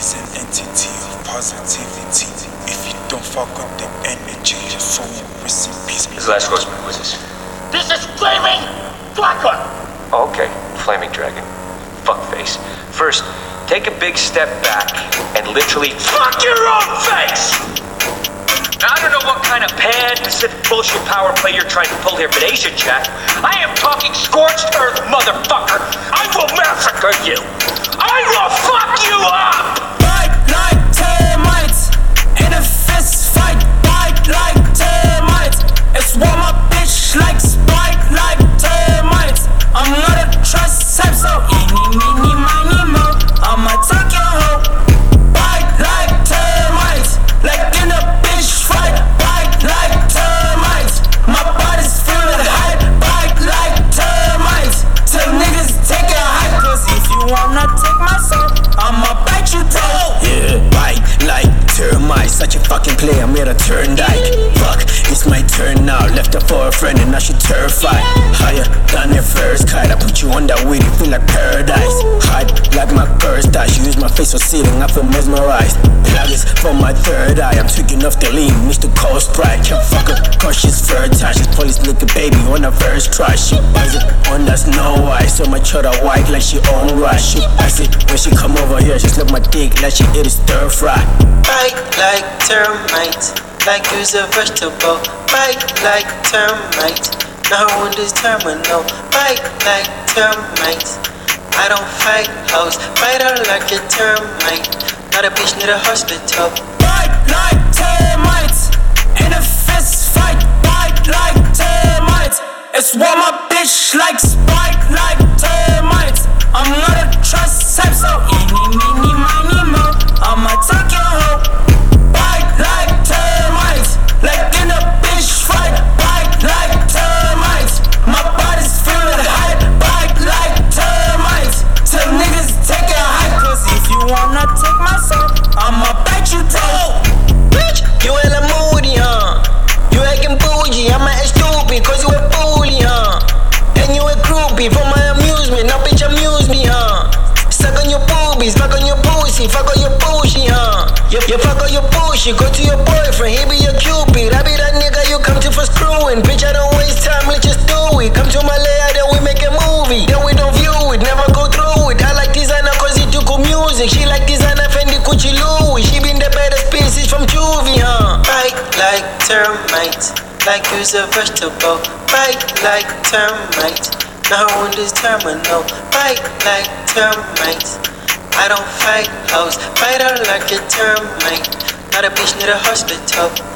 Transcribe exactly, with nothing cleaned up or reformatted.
is an entity of positivity. If you don't fuck with the energy, your soul will receive peace. This last horseman, what's this? This is Flaming Dragon! Oh, okay, Flaming Dragon. Fuckface. First, take a big step back and literally fuck your own face! Now, I don't know what kind of pan-Pacific bullshit power play you're trying to pull here, but Asia Jack, I am talking scorched earth, motherfucker! I will massacre you! I will fuck you up! Bite like termites in a fist fight. Bite like termites. It's warm up, bitch, like Sprite, like termites. I'm not a trust type, so eeny, meeny, miny, mo. I'ma take your hoe. Bite like termites, like in a bitch fight. Bite like termites. My body's full of hype. Bite like termites. Till niggas take a hike. Cause if you wanna take my soul, I'ma bite you too. Yeah, bite like termites. Such a fucking play, I'm here to turn dyke. Fuck, it's my turn now. Left her for a friend and now she terrified. Higher than your first kite. I put you on that weed, it feel like paradise. Hide like my first eye. She use my face for ceiling, I feel mesmerized. Plug is for my third eye. I'm tweaking off the lean, Mister Cold Sprite. Can't fuck her, cause she's fertile. She's police looking baby on her first try. She buys it on that Snow White. So my cheddar white like she own right. She ice it when she come over here. She slip my dick like she eat a stir fry. Bite like termites, like use a vegetable. Bite like termites, now her wound is terminal. Bite like termites, I don't fight hoes. Bite her like a termite, not a bitch need a hospital. Bite like termites in a fist fight. Bite like termites. It's warm up, bitch, like Sprite, like termites. I'm not a trust type, so eeny, meeny, miny, mo. I'ma take your hoe. Bite like termites, like in a bitch fight. Bite like termites. My body's full of hype. Bite like termites. Till niggas take a hike. Cause if you wanna take my soul, I'ma bite you too. Bitch, you hella moody, huh? You acting bougie, I'm acting stupid, cause you a bully, huh? And you a groupie for my amusement, now bitch amuse me, huh? Suck on your boobies, fuck on your pussy, fuck on your bullshit, huh? You, you fuck on your bullshit, go to your boyfriend, he be your cupid. I be that nigga you come to for screwing. Bitch, I don't waste time, let's just do it. Come to my layer, then we make a movie. Then we don't view it, never go through it. I like designer cause he do cool music. She like designer Fendi, Gucci, Louis. She been the better species from Juvie, huh? Bite like termites, like use a vegetable. Bite like termites, now her wound is terminal. Bite like termites, I don't fight hoes. Bite her like a termite, not a bitch need a hospital.